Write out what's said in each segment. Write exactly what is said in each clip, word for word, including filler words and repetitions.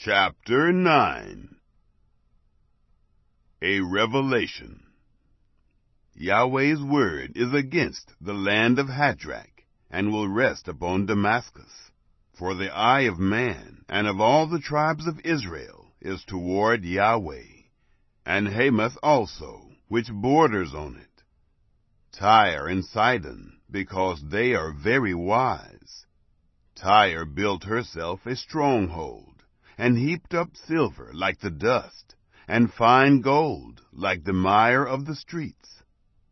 Chapter nine. A Revelation. Yahweh's word is against the land of Hadrach, and will rest upon Damascus. For the eye of man and of all the tribes of Israel is toward Yahweh, and Hamath also, which borders on it. Tyre and Sidon, because they are very wise. Tyre built herself a stronghold, and heaped up silver like the dust, and fine gold like the mire of the streets.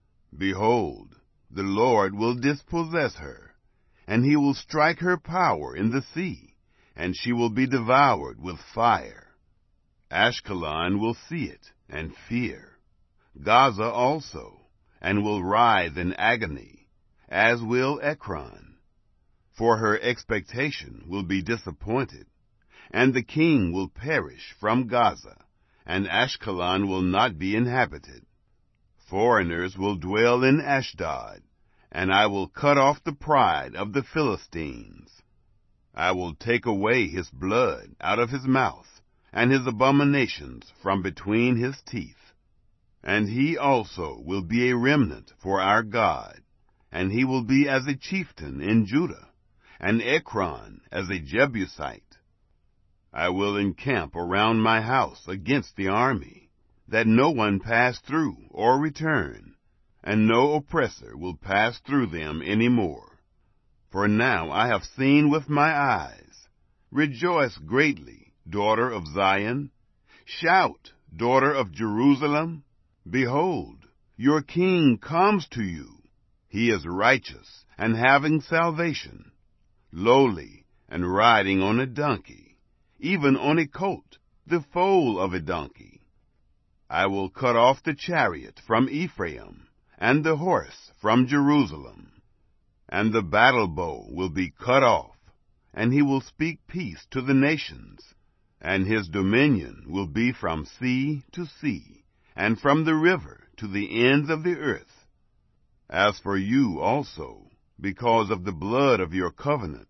Behold, the Lord will dispossess her, and he will strike her power in the sea, and she will be devoured with fire. Ashkelon will see it, and fear. Gaza also, and will writhe in agony, as will Ekron. For her expectation will be disappointed, and the king will perish from Gaza, and Ashkelon will not be inhabited. Foreigners will dwell in Ashdod, and I will cut off the pride of the Philistines. I will take away his blood out of his mouth, and his abominations from between his teeth. And he also will be a remnant for our God, and he will be as a chieftain in Judah, and Ekron as a Jebusite. I will encamp around my house against the army, that no one pass through or return, and no oppressor will pass through them any more. For now I have seen with my eyes. Rejoice greatly, daughter of Zion. Shout, daughter of Jerusalem. Behold, your king comes to you. He is righteous and having salvation, lowly and riding on a donkey, even on a colt, the foal of a donkey. I will cut off the chariot from Ephraim, and the horse from Jerusalem. And the battle bow will be cut off, and he will speak peace to the nations. And his dominion will be from sea to sea, and from the river to the ends of the earth. As for you also, because of the blood of your covenant,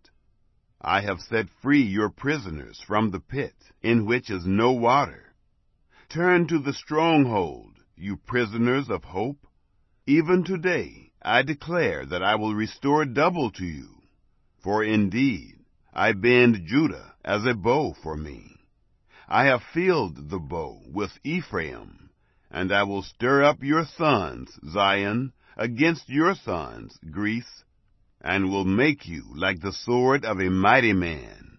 I have set free your prisoners from the pit, in which is no water. Turn to the stronghold, you prisoners of hope. Even today I declare that I will restore double to you. For indeed I bend Judah as a bow for me. I have filled the bow with Ephraim, and I will stir up your sons, Zion, against your sons, Greece, and will make you like the sword of a mighty man.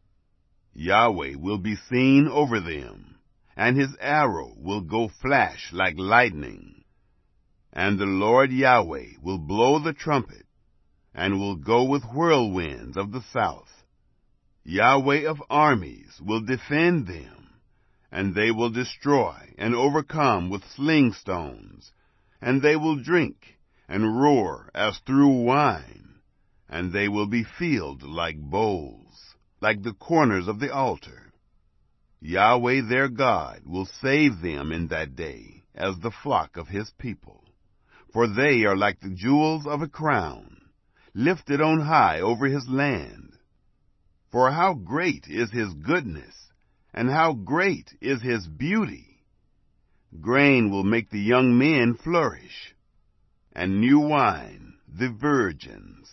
Yahweh will be seen over them, and his arrow will go flash like lightning. And the Lord Yahweh will blow the trumpet, and will go with whirlwinds of the south. Yahweh of armies will defend them, and they will destroy and overcome with sling stones, and they will drink and roar as through wine. And they will be filled like bowls, like the corners of the altar. Yahweh their God will save them in that day as the flock of his people. For they are like the jewels of a crown, lifted on high over his land. For how great is his goodness, and how great is his beauty! Grain will make the young men flourish, and new wine the virgins.